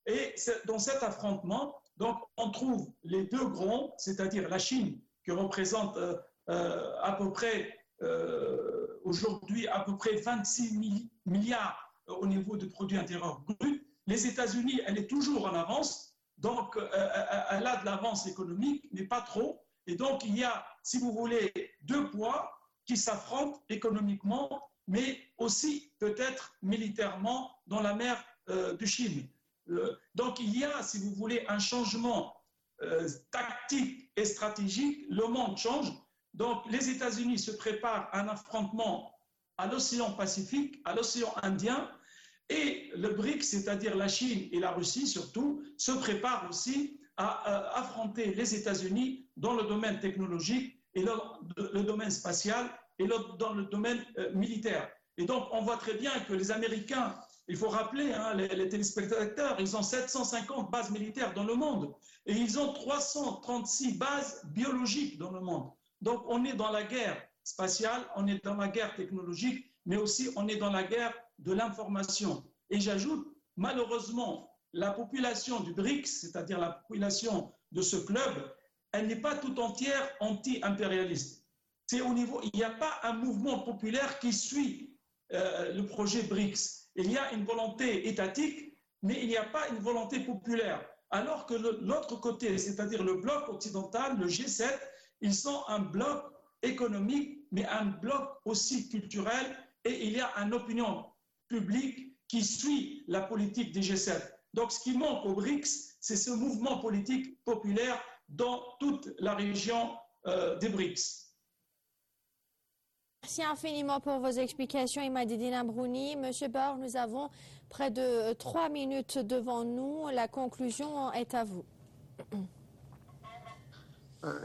Et dans cet affrontement, donc, on trouve les deux grands, c'est-à-dire la Chine, qui représente euh, euh, à peu près, euh, aujourd'hui, à peu près vingt-six milliards au niveau du produit intérieur brut. Les États-Unis, elle est toujours en avance, donc euh, elle a de l'avance économique, mais pas trop. Et donc, il y a, si vous voulez, deux poids qui s'affrontent économiquement, mais aussi peut-être militairement dans la mer euh, de Chine. Euh, donc, il y a, si vous voulez, un changement euh, tactique et stratégique. Le monde change. Donc, les États-Unis se préparent à un affrontement à l'océan Pacifique, à l'océan Indien, et le B R I C S, c'est-à-dire la Chine et la Russie surtout, se préparent aussi à, à affronter les États-Unis dans le domaine technologique et le, le domaine spatial et le, dans le domaine euh, militaire. Et donc, on voit très bien que les Américains, il faut rappeler, hein, les, les téléspectateurs, ils ont sept cent cinquante bases militaires dans le monde et ils ont trois cent trente-six bases biologiques dans le monde. Donc, on est dans la guerre spatiale, on est dans la guerre technologique, mais aussi on est dans la guerre de l'information. Et j'ajoute, malheureusement, la population du B R I C S, c'est-à-dire la population de ce club, elle n'est pas tout entière anti-impérialiste. C'est au niveau, il n'y a pas un mouvement populaire qui suit euh, le projet B R I C S. Il y a une volonté étatique, mais il n'y a pas une volonté populaire. Alors que l'autre côté, c'est-à-dire le bloc occidental, le G sept, ils sont un bloc économique, mais un bloc aussi culturel, et il y a une opinion publique qui suit la politique des G sept. Donc, ce qui manque au B R I C S, c'est ce mouvement politique populaire dans toute la région euh, des B R I C S. Merci infiniment pour vos explications, Imadine Amrouni. Monsieur Bor, nous avons près de trois minutes devant nous. La conclusion est à vous. Euh,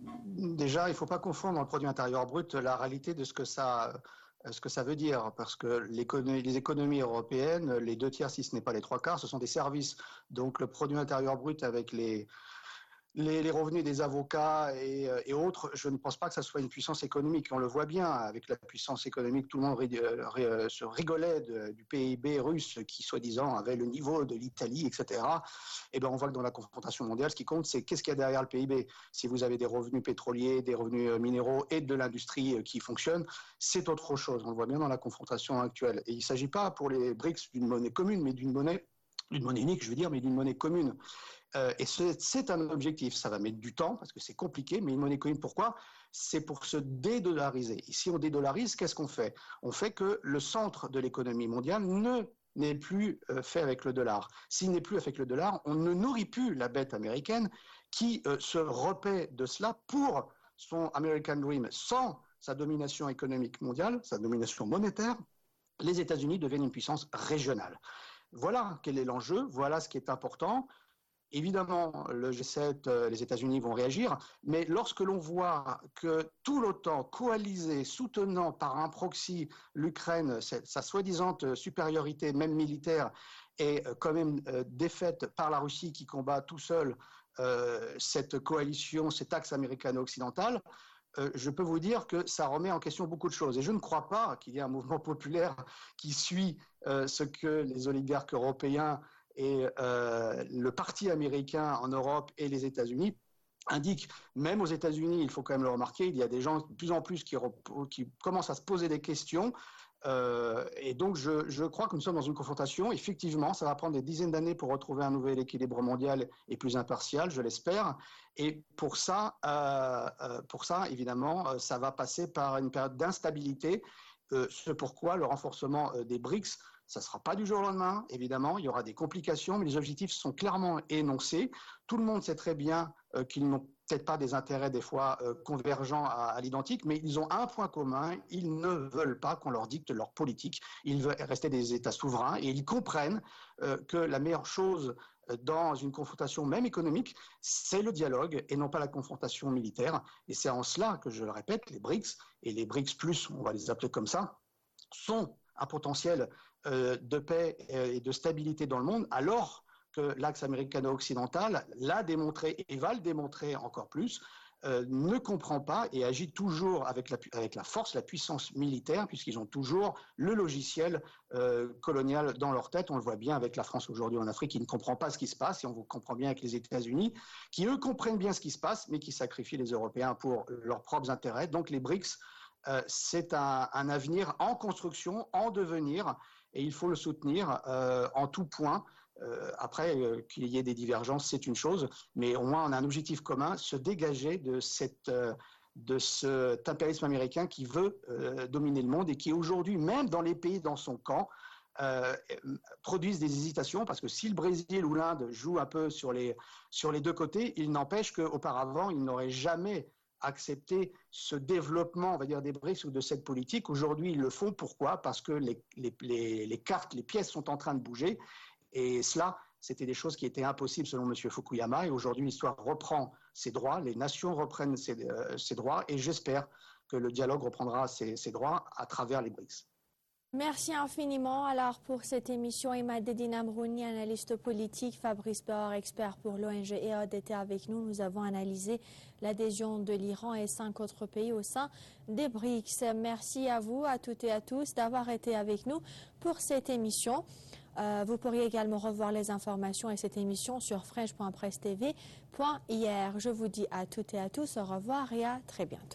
déjà, il ne faut pas confondre dans le produit intérieur brut la réalité de ce que ça, ce que ça veut dire, parce que les économies européennes, les deux tiers, si ce n'est pas les trois quarts, ce sont des services. Donc le produit intérieur brut avec les, les, les revenus des avocats et, et autres, je ne pense pas que ça soit une puissance économique. On le voit bien avec la puissance économique, tout le monde ri, ri, se rigolait de, du P I B russe qui, soi-disant, avait le niveau de l'Italie, et cetera. Et bien, on voit que dans la confrontation mondiale, ce qui compte, c'est qu'est-ce qu'il y a derrière le P I B. Si vous avez des revenus pétroliers, des revenus minéraux et de l'industrie qui fonctionne, c'est autre chose. On le voit bien dans la confrontation actuelle. Et il ne s'agit pas pour les B R I C S d'une monnaie commune, mais d'une monnaie, d'une monnaie unique, je veux dire, mais d'une monnaie commune. Euh, et c'est un objectif. Ça va mettre du temps parce que c'est compliqué, mais une monnaie commune, pourquoi? C'est pour se dédollariser. Et si on dédollarise, qu'est-ce qu'on fait? On fait que le centre de l'économie mondiale ne n'est plus euh, fait avec le dollar. S'il n'est plus avec le dollar, on ne nourrit plus la bête américaine qui euh, se repaît de cela pour son American Dream. Sans sa domination économique mondiale, sa domination monétaire, les États-Unis deviennent une puissance régionale. Voilà quel est l'enjeu, voilà ce qui est important. Évidemment, le G sept, les États-Unis vont réagir, mais lorsque l'on voit que tout l'OTAN coalisé, soutenant par un proxy l'Ukraine, sa soi-disant supériorité, même militaire, est quand même défaite par la Russie qui combat tout seul euh, cette coalition, cet axe américano-occidental, euh, je peux vous dire que ça remet en question beaucoup de choses. Et je ne crois pas qu'il y ait un mouvement populaire qui suit euh, ce que les oligarques européens et euh, le parti américain en Europe et les États-Unis indiquent. Même aux États-Unis, il faut quand même le remarquer, il y a des gens de plus en plus qui, qui commencent à se poser des questions. Euh, et donc, je, je crois que nous sommes dans une confrontation. Effectivement, ça va prendre des dizaines d'années pour retrouver un nouvel équilibre mondial et plus impartial, je l'espère. Et pour ça, euh, pour ça, évidemment, ça va passer par une période d'instabilité. Euh, ce pourquoi le renforcement des B R I C S, ça ne sera pas du jour au lendemain, évidemment, il y aura des complications, mais les objectifs sont clairement énoncés. Tout le monde sait très bien euh, qu'ils n'ont peut-être pas des intérêts des fois euh, convergents à, à l'identique, mais ils ont un point commun, ils ne veulent pas qu'on leur dicte leur politique, ils veulent rester des États souverains et ils comprennent euh, que la meilleure chose dans une confrontation même économique, c'est le dialogue et non pas la confrontation militaire. Et c'est en cela que, je le répète, les B R I C S et les B R I C S plus, on va les appeler comme ça, sont un potentiel euh, de paix et de stabilité dans le monde, alors que l'axe américano-occidental l'a démontré et va le démontrer encore plus, euh, ne comprend pas et agit toujours avec la, avec la force, la puissance militaire, puisqu'ils ont toujours le logiciel euh, colonial dans leur tête. On le voit bien avec la France aujourd'hui en Afrique, qui ne comprend pas ce qui se passe, et on le comprend bien avec les États-Unis, qui eux comprennent bien ce qui se passe, mais qui sacrifient les Européens pour leurs propres intérêts. Donc les BRICS, euh, c'est un, un avenir en construction, en devenir, et il faut le soutenir euh, en tout point. Euh, après, euh, qu'il y ait des divergences, c'est une chose, mais au moins on a un objectif commun, se dégager de, cette, euh, de cet impérialisme américain qui veut euh, dominer le monde et qui aujourd'hui, même dans les pays dans son camp, euh, produisent des hésitations, parce que si le Brésil ou l'Inde jouent un peu sur les, sur les deux côtés, il n'empêche qu'auparavant, ils n'auraient jamais accepté ce développement, on va dire, des BRICS ou de cette politique. Aujourd'hui, ils le font. Pourquoi ? Parce que les, les, les, les cartes, les pièces sont en train de bouger. Et cela, c'était des choses qui étaient impossibles selon M. Fukuyama. Et aujourd'hui, l'histoire reprend ses droits, les nations reprennent ses, euh, ses droits. Et j'espère que le dialogue reprendra ses, ses droits à travers les BRICS. Merci infiniment alors pour cette émission. Imadedine Amrouni, analyste politique, Fabrice Bauer, expert pour l'O N G E A D était avec nous. Nous avons analysé l'adhésion de l'Iran et cinq autres pays au sein des BRICS. Merci à vous, à toutes et à tous, d'avoir été avec nous pour cette émission. Euh, vous pourriez également revoir les informations et cette émission sur fresh point presse t v point i r. Je vous dis à toutes et à tous au revoir et à très bientôt.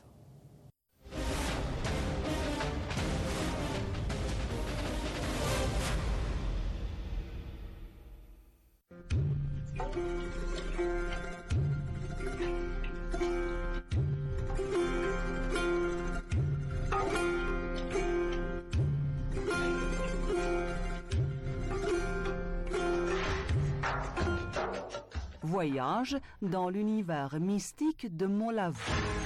Voyage dans l'univers mystique de Molavou.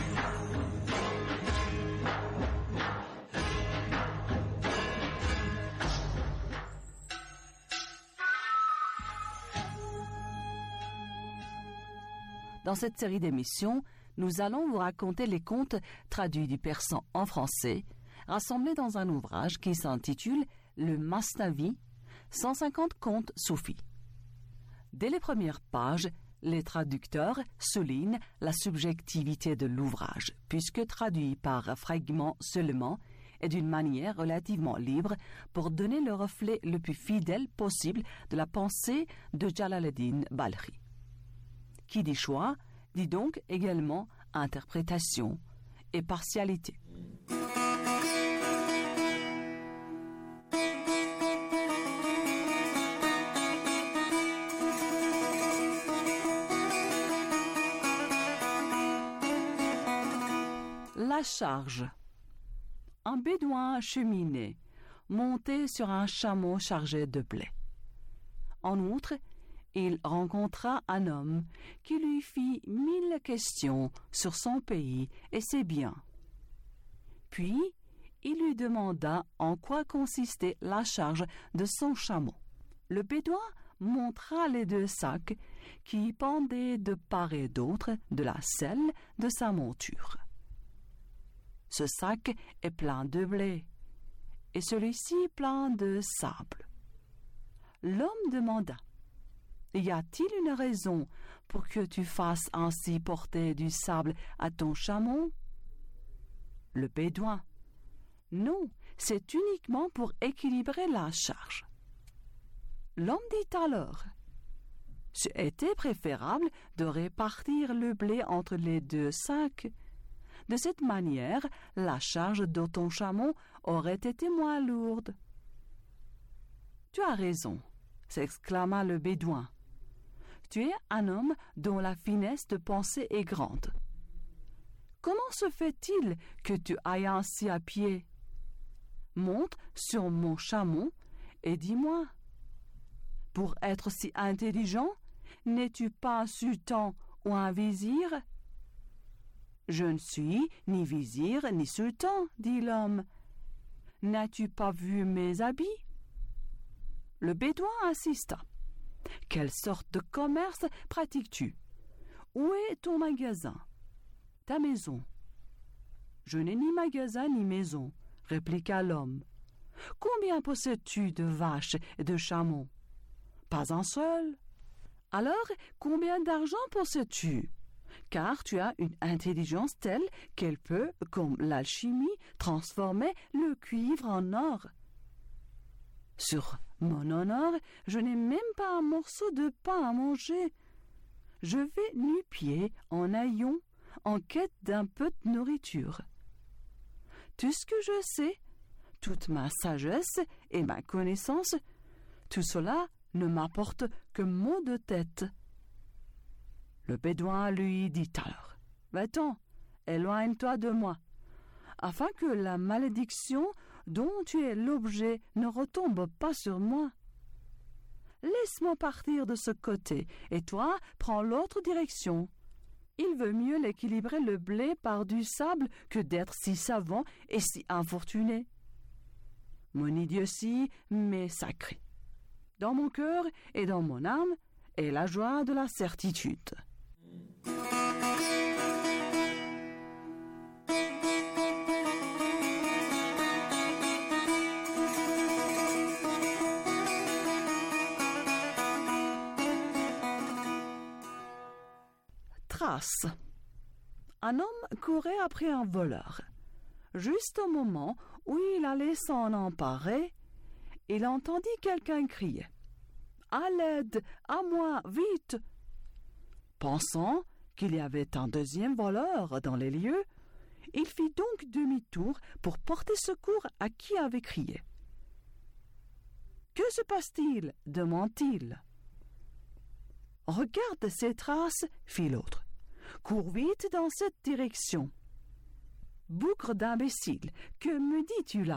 Dans cette série d'émissions, nous allons vous raconter les contes traduits du persan en français, rassemblés dans un ouvrage qui s'intitule « Le Masnavi, cent cinquante contes soufis ». Dès les premières pages, les traducteurs soulignent la subjectivité de l'ouvrage, puisque traduit par fragments seulement et d'une manière relativement libre pour donner le reflet le plus fidèle possible de la pensée de Jalaluddin Balkhi. Qui dit choix, dit donc également interprétation et partialité. La charge. Un bédouin cheminait, monté sur un chameau chargé de blé. En outre, il rencontra un homme qui lui fit mille questions sur son pays et ses biens. Puis, il lui demanda en quoi consistait la charge de son chameau. Le bédouin montra les deux sacs qui pendaient de part et d'autre de la selle de sa monture. Ce sac est plein de blé, et celui-ci plein de sable. L'homme demanda, « Y a-t-il une raison pour que tu fasses ainsi porter du sable à ton chameau ?» Le bédouin, « Non, c'est uniquement pour équilibrer la charge. » L'homme dit alors, « C'était préférable de répartir le blé entre les deux sacs. De cette manière, la charge de ton chameau aurait été moins lourde. »« Tu as raison, » s'exclama le bédouin. « Tu es un homme dont la finesse de pensée est grande. Comment se fait-il que tu ailles ainsi à pied ? Monte sur mon chameau et dis-moi. Pour être si intelligent, n'es-tu pas un sultan ou un vizir ? » « Je ne suis ni vizir ni sultan, dit l'homme. N'as-tu pas vu mes habits ?» Le bédouin insista. « Quelle sorte de commerce pratiques-tu ? Où est ton magasin ? Ta maison ? » « Je n'ai ni magasin ni maison, » répliqua l'homme. « Combien possèdes-tu de vaches et de chameaux ? » « Pas un seul. »« Alors, combien d'argent possèdes-tu ? car tu as une intelligence telle qu'elle peut, comme l'alchimie, transformer le cuivre en or. Sur mon honneur, je n'ai même pas un morceau de pain à manger. Je vais nu-pieds en haillons, en quête d'un peu de nourriture. Tout ce que je sais, toute ma sagesse et ma connaissance, tout cela ne m'apporte que maux de tête. Le bédouin lui dit alors, « Va-t'en, éloigne-toi de moi, afin que la malédiction dont tu es l'objet ne retombe pas sur moi. Laisse-moi partir de ce côté, et toi, prends l'autre direction. Il veut mieux l'équilibrer le blé par du sable que d'être si savant et si infortuné. Mon idiotie m'est sacrée. Dans mon cœur et dans mon âme est la joie de la certitude. » Trace. Un homme courait après un voleur. Juste au moment où il allait s'en emparer, il entendit quelqu'un crier « À l'aide, à moi, vite !» Pensant qu'il y avait un deuxième voleur dans les lieux, il fit donc demi-tour pour porter secours à qui avait crié. « Que se passe-t-il » demanda-t-il. « Regarde ces traces » fit l'autre. « Cours vite dans cette direction. »« Bougre d'imbécile, que me dis-tu là ?»«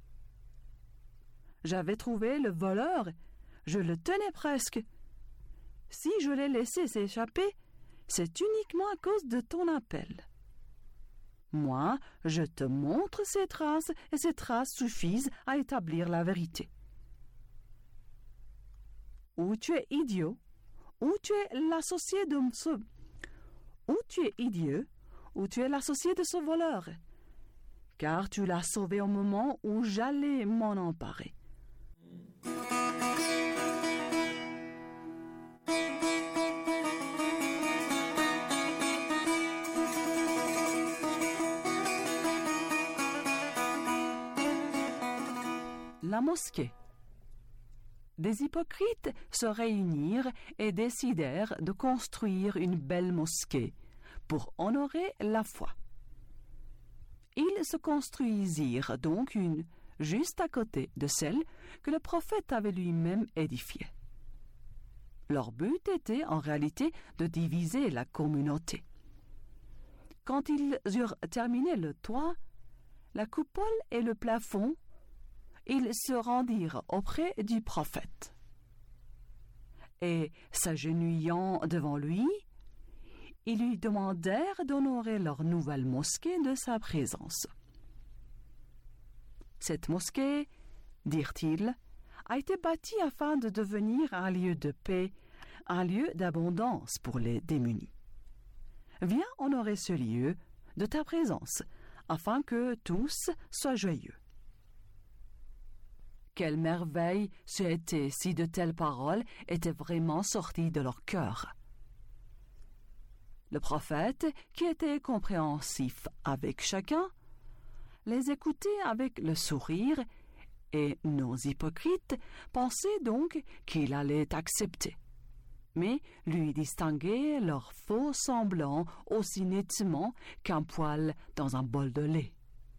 J'avais trouvé le voleur, je le tenais presque. Si je l'ai laissé s'échapper, c'est uniquement à cause de ton appel. Moi, je te montre ces traces, et ces traces suffisent à établir la vérité. Ou tu es idiot, ou tu es l'associé de ce... Ou tu es idiot, ou tu es l'associé de ce voleur, car tu l'as sauvé au moment où j'allais m'en emparer. La mosquée. Des hypocrites se réunirent et décidèrent de construire une belle mosquée pour honorer la foi. Ils se construisirent donc une juste à côté de celle que le prophète avait lui-même édifiée. Leur but était en réalité de diviser la communauté. Quand ils eurent terminé le toit, la coupole et le plafond, ils se rendirent auprès du prophète. Et, s'agenouillant devant lui, ils lui demandèrent d'honorer leur nouvelle mosquée de sa présence. Cette mosquée, dirent-ils, a été bâtie afin de devenir un lieu de paix, un lieu d'abondance pour les démunis. Viens honorer ce lieu de ta présence, afin que tous soient joyeux. Quelle merveille c'eût été si de telles paroles étaient vraiment sorties de leur cœur. Le prophète, qui était compréhensif avec chacun, les écoutait avec le sourire, et nos hypocrites pensaient donc qu'il allait accepter, mais lui distinguaient leurs faux semblants aussi nettement qu'un poil dans un bol de lait.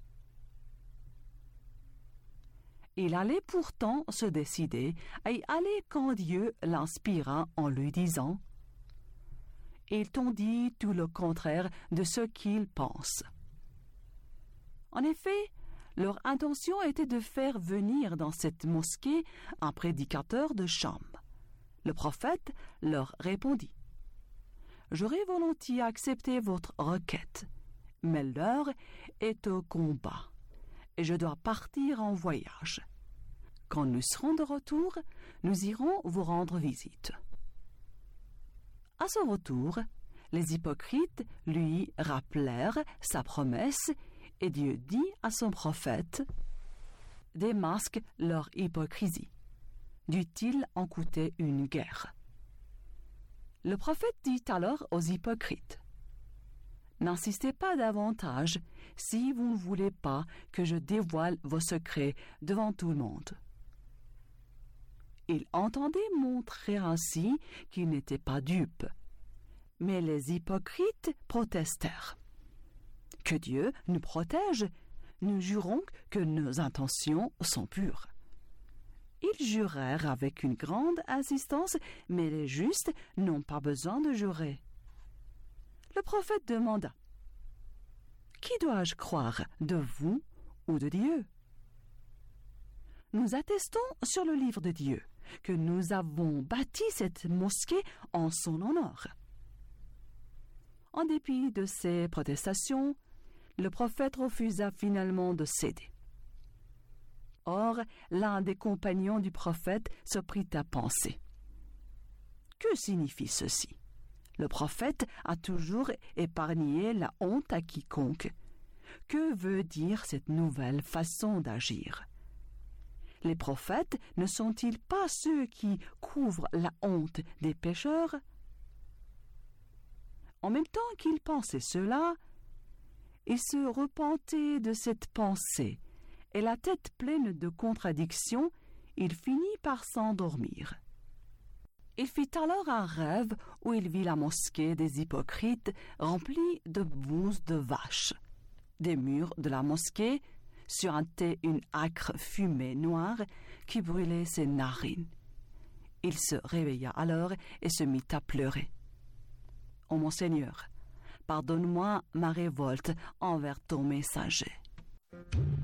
Il allait pourtant se décider à y aller quand Dieu l'inspira en lui disant « Ils t'ont dit tout le contraire de ce qu'ils pensent. » En effet, leur intention était de faire venir dans cette mosquée un prédicateur de Cham. Le prophète leur répondit « J'aurais volontiers accepté votre requête, mais l'heure est au combat. Et je dois partir en voyage. Quand nous serons de retour, nous irons vous rendre visite. » À ce retour, les hypocrites lui rappelèrent sa promesse et Dieu dit à son prophète « Démasque leur hypocrisie. Dût-il en coûter une guerre ?» Le prophète dit alors aux hypocrites N'insistez pas davantage si vous ne voulez pas que je dévoile vos secrets devant tout le monde. » Il entendait montrer ainsi qu'il n'était pas dupe. Mais les hypocrites protestèrent. « Que Dieu nous protège, nous jurons que nos intentions sont pures. » Ils jurèrent avec une grande insistance, mais les justes n'ont pas besoin de jurer. Le prophète demanda « Qui dois-je croire, de vous ou de Dieu ?» Nous attestons sur le livre de Dieu que nous avons bâti cette mosquée en son honneur. En dépit de ces protestations, le prophète refusa finalement de céder. Or, l'un des compagnons du prophète se prit à penser. Que signifie ceci? Le prophète a toujours épargné la honte à quiconque. Que veut dire cette nouvelle façon d'agir? Les prophètes ne sont-ils pas ceux qui couvrent la honte des pécheurs? En même temps qu'il pensait cela, il se repentait de cette pensée, et la tête pleine de contradictions, il finit par s'endormir. Il fit alors un rêve où il vit la mosquée des hypocrites remplie de bouse de vache. Des murs de la mosquée suintait une âcre fumée noire qui brûlait ses narines. Il se réveilla alors et se mit à pleurer. « Ô mon Seigneur, pardonne-moi ma révolte envers ton messager. »